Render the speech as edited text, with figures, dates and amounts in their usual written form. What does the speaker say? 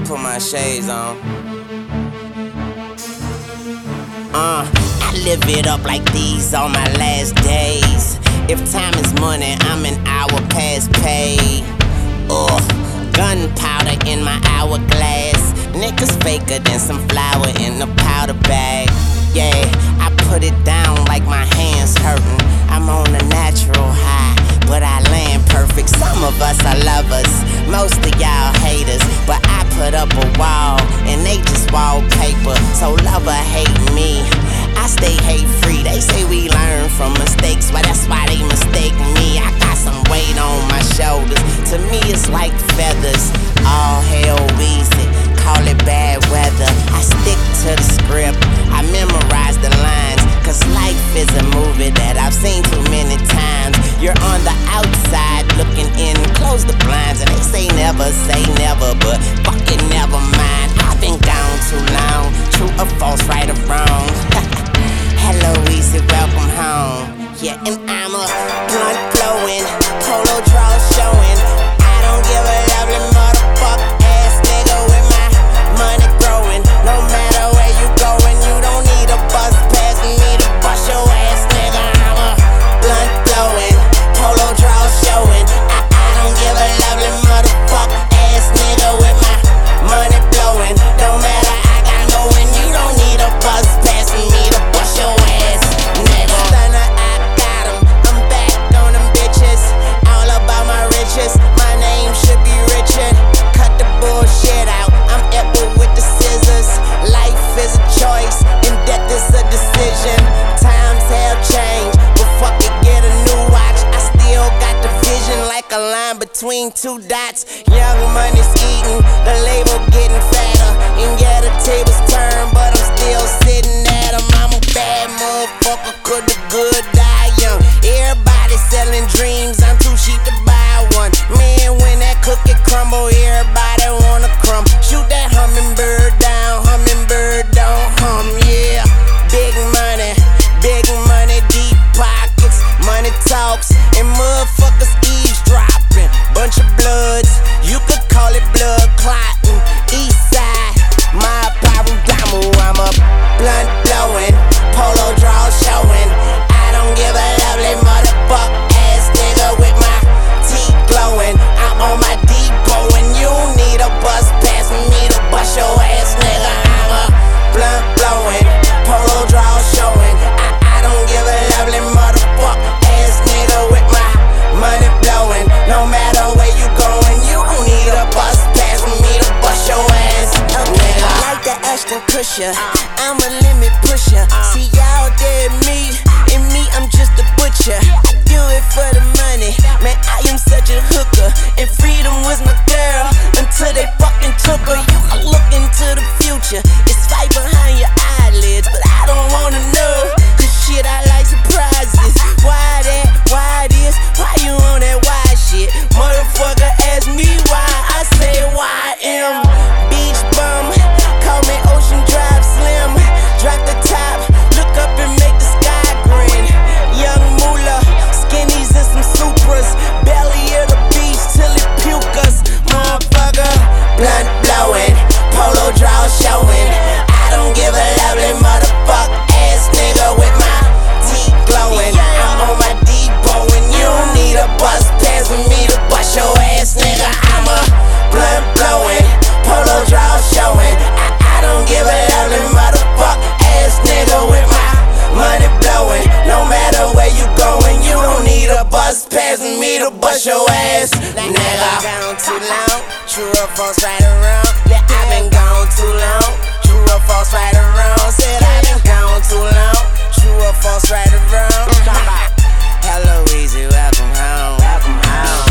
put my shades on. I live it up like these are my last days. If time is money, I'm an hour past pay. Gunpowder in my hourglass. Niggas faker than some flour in a powder bag. Yeah, I put it down like my hands hurting. I'm on a natural high, but I land perfect. Some of us are lovers, most of y'all haters. But I put up a wall, and they just wallpaper. So love or hate me, I stay hate free. They say we learn from mistakes, well that's why they mistake me. I got some weight on my shoulders, to me it's like feathers. All hell Weezy, call it bad weather. I stick to the script, I memorize the lines, cause life is a movie that I've seen too many times. You're on the outside looking in, close the blinds, and they say never say never, but fucking never mind. I've been gone too long, true or false, right or wrong. Hello Weezy, welcome home. Yeah, and I'm a blunt blowing, polo draw showing. I don't give a lovely motherfucker ass nigga with my money growing. No matter where you going, you don't need a bus pass for me to bust your ass, nigga. I'm a blunt blowing, polo draw showing. I don't give a lovely motherfucker ass nigga with my money blowing. No matter I got going, you don't need a bus pass for me to bust your ass, nigga. Stunner, I got 'em, I'm back on them bitches. All about my riches, my name should be Richard. Cut the bullshit out, I'm Edward with the scissors. Life is a choice, and death is a decision. Times have changed, but fuck it, get a new watch. I still got the vision like a line between two dots. Young money's eating, the label getting fatter. And yeah, the tables turn, but I'm still sitting at 'em. I'm a bad motherfucker, could the good die young. Everybody selling dreams, I'm too cheap to buy one. Man, when that cookie crumble, everybody wanna crumb. Shoot that hummingbird down, hummingbird don't hum, yeah. Big money, deep pockets, money talks, and motherfuckers eavesdropping. Bunch of bloods, you could call it blood clotting. East side, my Parudamo, I'm a blunt blowing, polo draw showing. I don't give a lovely motherfucker ass nigga with my teeth glowing. I'm on my depot and you need a bus pass for me to bust your ass, nigga. I'm a blunt blowing, polo draw showing. I don't give a lovely motherfucker ass nigga with my money blowing. No matter where you going, you don't need a bus pass for me to bust your ass, nigga. Like the Ashton Kutcher, I'm a limit pusher. See y'all dead me, and me I'm just a butcher. I do it for the money, man I am such a hooker. And freedom was my girl, until they fucking took her. You can look into the future, it's fight behind your eyelids, but I don't wanna know, cause shit I like surprises. Why that, why this, why you on that why shit? Motherfucker ask me why, I say why I am. Beach bum, call me Ocean Drive Slim. Drop the top, look up and make the sky grin. Young moolah, skinnies and some Supras. Belly of the beast till it puke us. Motherfucker, blunt blowing, polo draw showing. I don't give a lovely motherfucker ass nigga with my teeth glowing. I'm on my depot and you don't need a bus pass for me to bust your ass, nigga. I'm a blunt blowing, polo draw showing. I don't give a lovely motherfucker ass nigga with my money blowing. No matter where you going, you don't need a bus pass for me to bust your ass, nigga. I've been gone too long, true or false, right or wrong. Yeah, I've been gone too long, true or false, right or wrong. Said I've been gone too long, true or false, right or wrong. Hello Weezy, welcome home. Welcome home.